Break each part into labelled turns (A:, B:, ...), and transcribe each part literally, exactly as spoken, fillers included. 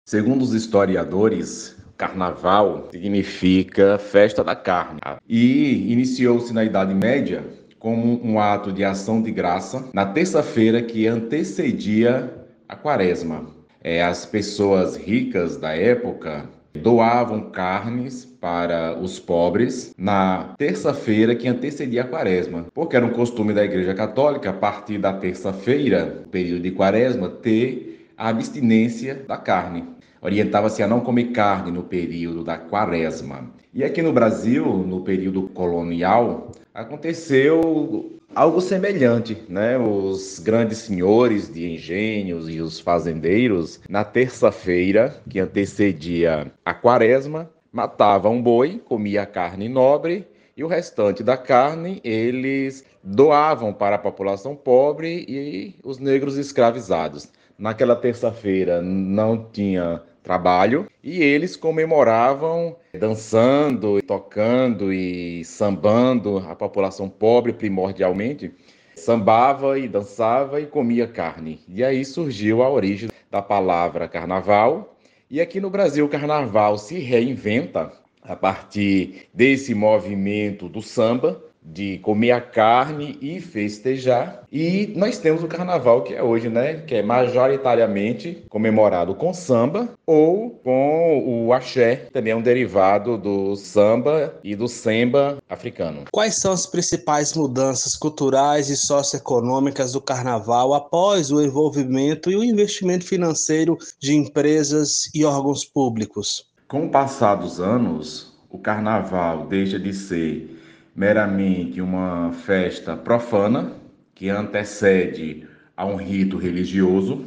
A: Segundo os historiadores, carnaval significa festa da carne e iniciou-se na Idade Média como um ato de ação de graça na terça-feira que antecedia a Quaresma. É, as pessoas ricas da época doavam carnes para os pobres na terça-feira que antecedia a Quaresma, porque era um costume da Igreja Católica, a partir da terça-feira, período de Quaresma, ter a abstinência da carne. Orientava-se a não comer carne no período da Quaresma. E aqui no Brasil, no período colonial, aconteceu algo semelhante, né? Os grandes senhores de engenhos e os fazendeiros, na terça-feira, que antecedia a Quaresma, matavam um boi, comia carne nobre e o restante da carne eles doavam para a população pobre e os negros escravizados. Naquela terça-feira não tinha trabalho e eles comemoravam dançando, tocando e sambando. A população pobre, primordialmente, sambava e dançava e comia carne. E aí surgiu a origem da palavra carnaval. E aqui no Brasil, o carnaval se reinventa a partir desse movimento do samba, de comer a carne e festejar. E nós temos o carnaval que é hoje, né? Que é majoritariamente comemorado com samba ou com o axé, que também é um derivado do samba e do semba africano.
B: Quais são as principais mudanças culturais e socioeconômicas do carnaval após o envolvimento e o investimento financeiro de empresas e órgãos públicos?
A: Com o passar dos anos, o carnaval deixa de ser meramente uma festa profana que antecede a um rito religioso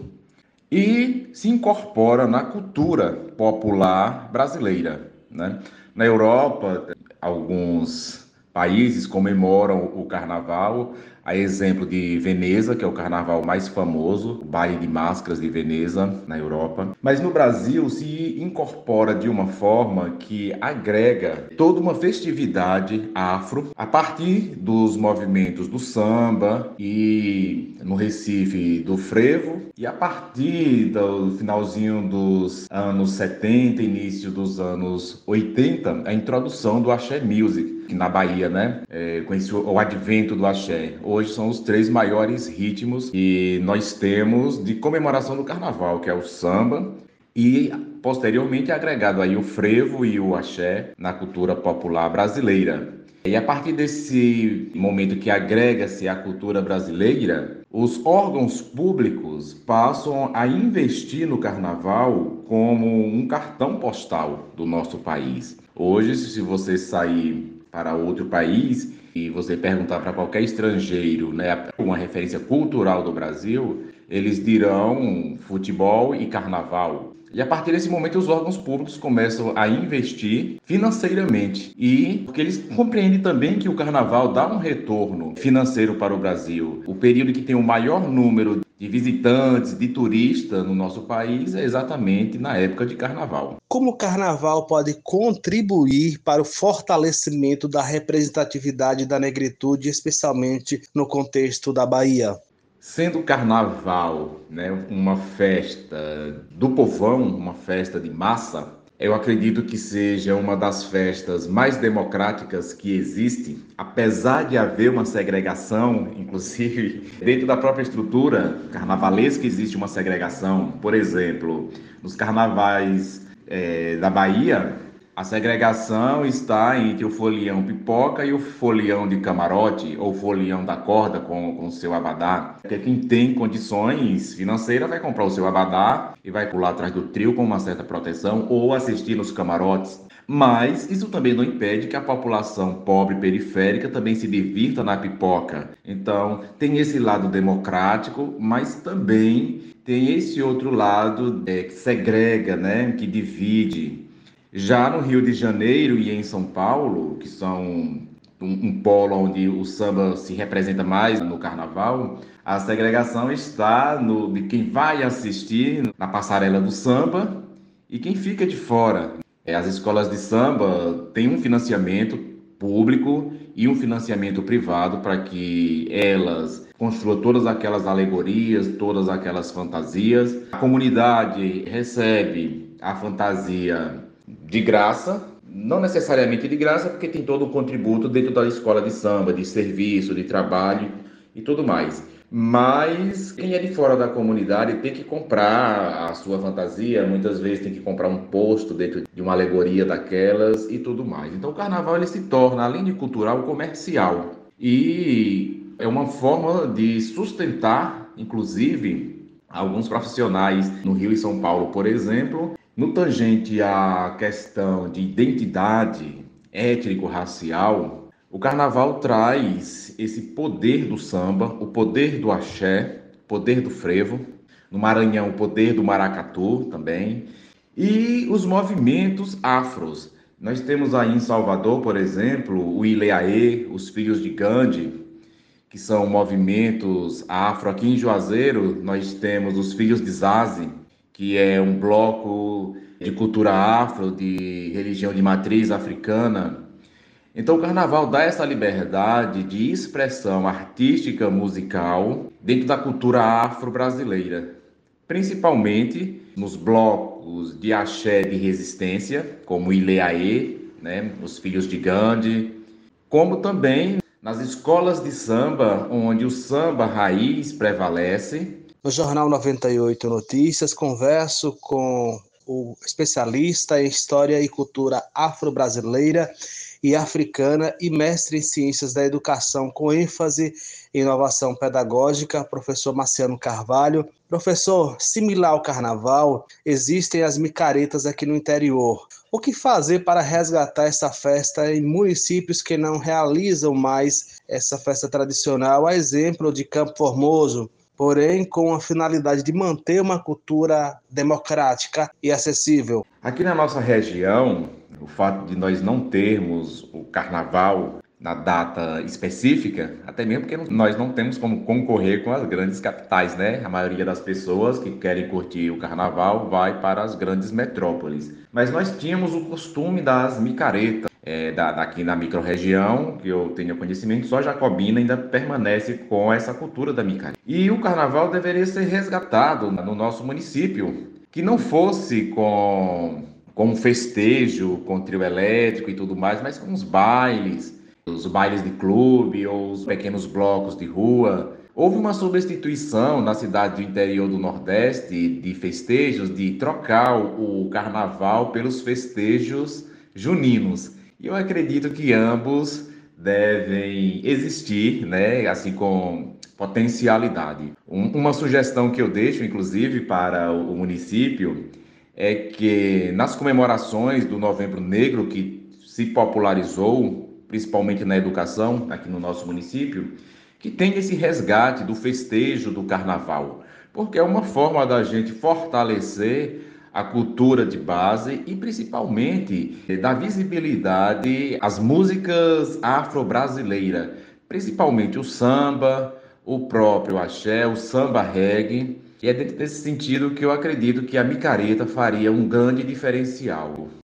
A: e se incorpora na cultura popular brasileira, né? Na Europa, alguns países comemoram o carnaval, a exemplo de Veneza, que é o carnaval mais famoso, o baile de máscaras de Veneza, na Europa. Mas no Brasil se incorpora de uma forma que agrega toda uma festividade afro a partir dos movimentos do samba e no Recife do frevo e a partir do finalzinho dos anos setenta, início dos anos oitenta, a introdução do axé music, que na Bahia, né, é, conheci o advento do axé. Hoje são os três maiores ritmos que nós temos de comemoração do carnaval, que é o samba e posteriormente agregado aí o frevo e o axé na cultura popular brasileira. E a partir desse momento que agrega-se à cultura brasileira, os órgãos públicos passam a investir no carnaval como um cartão postal do nosso país. Hoje, se você sair para outro país e você perguntar para qualquer estrangeiro, né, uma referência cultural do Brasil, eles dirão futebol e carnaval. E a partir desse momento os órgãos públicos começam a investir financeiramente e porque eles compreendem também que o carnaval dá um retorno financeiro para o Brasil. O período que tem o maior número de visitantes, de turistas no nosso país é exatamente na época de carnaval.
B: Como o carnaval pode contribuir para o fortalecimento da representatividade da negritude, especialmente no contexto da Bahia?
A: Sendo o carnaval, né, uma festa do povão, uma festa de massa, eu acredito que seja uma das festas mais democráticas que existe, apesar de haver uma segregação, inclusive dentro da própria estrutura carnavalesca existe uma segregação. Por exemplo, nos carnavais é, da Bahia, a segregação está entre o folião pipoca e o folião de camarote, ou folião da corda com o seu abadá. Porque quem tem condições financeiras vai comprar o seu abadá e vai pular atrás do trio com uma certa proteção ou assistir nos camarotes. Mas isso também não impede que a população pobre periférica também se divirta na pipoca. Então, tem esse lado democrático, mas também tem esse outro lado é, que segrega, né, que divide. Já no Rio de Janeiro e em São Paulo, que são um, um polo onde o samba se representa mais no carnaval, a segregação está no, de quem vai assistir na passarela do samba e quem fica de fora. As escolas de samba têm um financiamento público e um financiamento privado para que elas construam todas aquelas alegorias, todas aquelas fantasias. A comunidade recebe a fantasia de graça, não necessariamente de graça, porque tem todo o contributo dentro da escola de samba, de serviço, de trabalho e tudo mais. Mas quem é de fora da comunidade tem que comprar a sua fantasia, muitas vezes tem que comprar um posto dentro de uma alegoria daquelas e tudo mais. Então o carnaval ele se torna, além de cultural, comercial. E é uma forma de sustentar, inclusive, alguns profissionais no Rio e São Paulo, por exemplo, no tangente à questão de identidade étnico-racial. O carnaval traz esse poder do samba, o poder do axé, o poder do frevo, no Maranhão o poder do maracatu também, e os movimentos afros. Nós temos aí em Salvador, por exemplo, o Ileaê, os Filhos de Gandhi, que são movimentos afro. Aqui em Juazeiro nós temos os Filhos de Zaze, que é um bloco de cultura afro, de religião de matriz africana. Então, o carnaval dá essa liberdade de expressão artística musical dentro da cultura afro-brasileira, principalmente nos blocos de axé de resistência, como o Ileaê, né, os Filhos de Gandhi, como também nas escolas de samba, onde o samba raiz prevalece.
B: No Jornal noventa e oito Notícias, converso com o especialista em História e Cultura Afro-Brasileira e Africana e mestre em Ciências da Educação, com ênfase em inovação pedagógica, professor Marciano Carvalho. Professor, similar ao carnaval, existem as micaretas aqui no interior. O que fazer para resgatar essa festa em municípios que não realizam mais essa festa tradicional, a exemplo de Campo Formoso, porém com a finalidade de manter uma cultura democrática e acessível?
A: Aqui na nossa região, o fato de nós não termos o carnaval na data específica, até mesmo porque nós não temos como concorrer com as grandes capitais, né? A maioria das pessoas que querem curtir o carnaval vai para as grandes metrópoles. Mas nós tínhamos o costume das micaretas. É, da, daqui na microrregião, que eu tenho conhecimento, só Jacobina ainda permanece com essa cultura da micareta. E o carnaval deveria ser resgatado no nosso município, que não fosse com, com um festejo, com trio elétrico e tudo mais, mas com os bailes, os bailes de clube ou os pequenos blocos de rua. Houve uma substituição na cidade do interior do Nordeste de festejos, de trocar o carnaval pelos festejos juninos. E eu acredito que ambos devem existir, né, assim com potencialidade. Um, uma sugestão que eu deixo, inclusive, para o município é que nas comemorações do Novembro Negro, que se popularizou, principalmente na educação, aqui no nosso município, que tenha esse resgate do festejo do carnaval, porque é uma forma da gente fortalecer a cultura de base e principalmente dar visibilidade às músicas afro-brasileiras, principalmente o samba, o próprio axé, o samba reggae. E é dentro desse sentido que eu acredito que a micareta faria um grande diferencial.